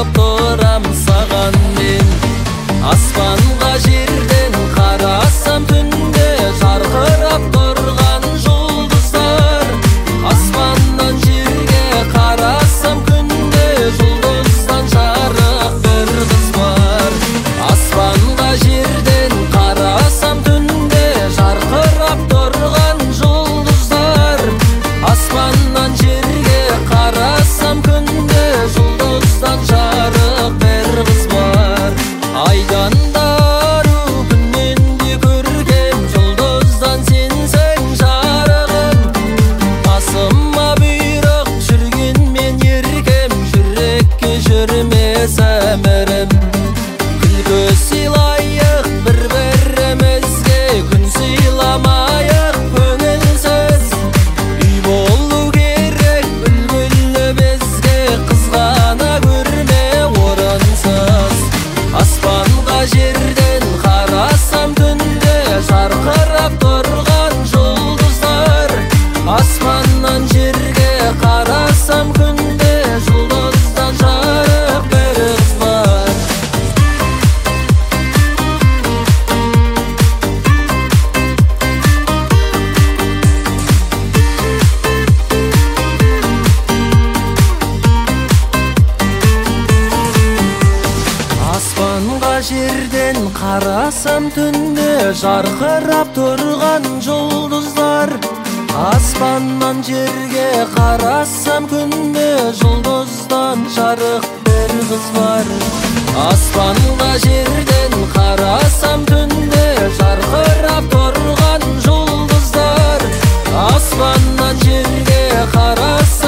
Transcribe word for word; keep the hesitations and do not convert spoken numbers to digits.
бағып тұрам саған мен. Аспанға жерден қарасам түнде жарқырап тұрған жұлдыздар. Аспаннан жерге қарасам күнде жұлдыздан жарық бір қыз бар. Аспанға жерден қарасам түнде жарқырап тұрған жұлдыздар. Аспаннан жерге қарасам күнде жұлдыздан жарық бір қыз бар. Айдан дару күннен де көркем жұлдыздан сенсің жарығым. Басыма бұйрық жүрген мен еркем, жүрекке жүрмес әмірім. Күлкі сыйлайық бір-бірімізге, күн сыйламайық көңілсіз. Үй болу керек үлгілі бізге, қызғана көрме орынсыз. Аспанға жерден қарасам түнде жарқырап тұрған жұлдыздар. Аспаннан жерге қарасам күнде жұлдыздан жарық бір қыз бар. Аспанға жерден қарасам түнде жарқырап тұрған жұлдыздар. Аспаннан жерге қарасам күнде жұлдыздан жарық бір қыз бар. Аспанға жерден қарасам түнде жарқырап тұрған жұлдыздар. Аспаннан жерге қарасам